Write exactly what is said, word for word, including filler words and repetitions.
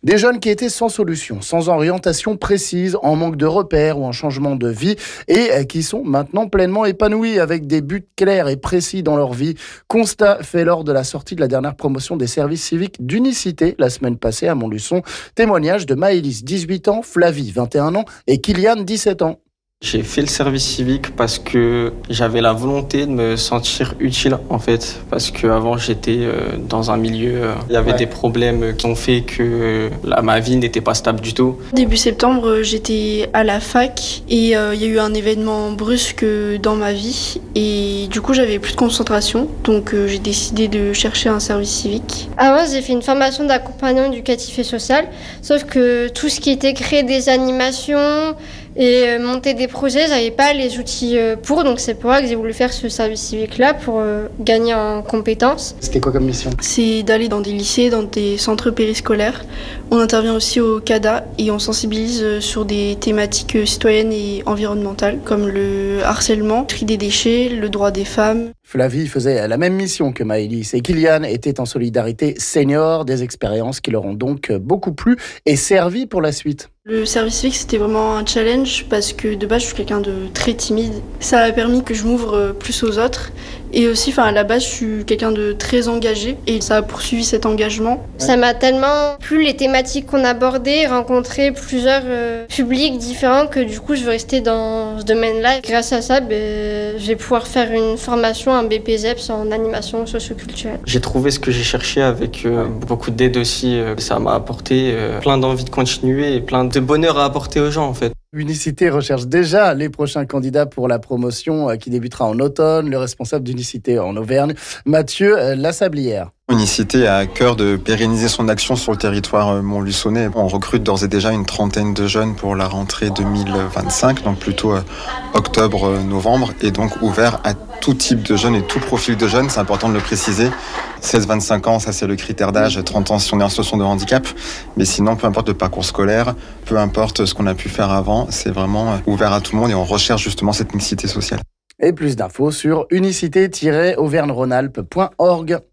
Des jeunes qui étaient sans solution, sans orientation précise, en manque de repères ou en changement de vie et qui sont maintenant pleinement épanouis avec des buts clairs et précis dans leur vie. Constat fait lors de la sortie de la dernière promotion des services civiques d'Unicité la semaine passée à Montluçon. Témoignage de Maëlys, dix-huit ans, Flavie, vingt et un ans et Kylian, dix-sept ans. J'ai fait le service civique parce que j'avais la volonté de me sentir utile en fait, parce qu'avant j'étais dans un milieu, il y avait ouais. des problèmes qui ont fait que là, ma vie n'était pas stable du tout. Début septembre, j'étais à la fac et il euh, y a eu un événement brusque dans ma vie et du coup j'avais plus de concentration, donc euh, j'ai décidé de chercher un service civique. Avant j'ai fait une formation d'accompagnant éducatif et social, sauf que tout ce qui était créer des animations et monter des projets, j'avais pas les outils pour, donc c'est pour ça que j'ai voulu faire ce service civique-là pour euh, gagner en compétences. C'était quoi comme mission ? C'est d'aller dans des lycées, dans des centres périscolaires. On intervient aussi au C A D A et on sensibilise sur des thématiques citoyennes et environnementales comme le harcèlement, le tri des déchets, le droit des femmes. Flavie faisait la même mission que Maëlys et Kylian était en solidarité senior, des expériences qui leur ont donc beaucoup plu et servi pour la suite. Le service civique, c'était vraiment un challenge parce que de base, je suis quelqu'un de très timide. Ça a permis que je m'ouvre plus aux autres. Et aussi, enfin, à la base, je suis quelqu'un de très engagé et ça a poursuivi cet engagement. Ça m'a tellement plu les thématiques qu'on abordait, rencontrer plusieurs euh, publics différents que du coup, je veux rester dans ce domaine-là. Grâce à ça, ben, je vais pouvoir faire une formation, un B P S E P S en animation socioculturelle. J'ai trouvé ce que j'ai cherché avec euh, beaucoup d'aide aussi. Ça m'a apporté euh, plein d'envie de continuer et plein de bonheur à apporter aux gens en fait. Unicité recherche déjà les prochains candidats pour la promotion qui débutera en automne. Le responsable d'Unicité en Auvergne, Mathieu Lassablière. Unicité a à cœur de pérenniser son action sur le territoire montluçonnais. On recrute d'ores et déjà une trentaine de jeunes pour la rentrée deux mille vingt-cinq, donc plutôt octobre-novembre, et donc ouvert à tout type de jeunes et tout profil de jeunes, c'est important de le préciser. seize vingt-cinq ans, ça c'est le critère d'âge, trente ans si on est en situation de handicap, mais sinon peu importe le parcours scolaire, peu importe ce qu'on a pu faire avant, c'est vraiment ouvert à tout le monde et on recherche justement cette mixité sociale. Et plus d'infos sur unicité tiret auvergne rhône alpes point org.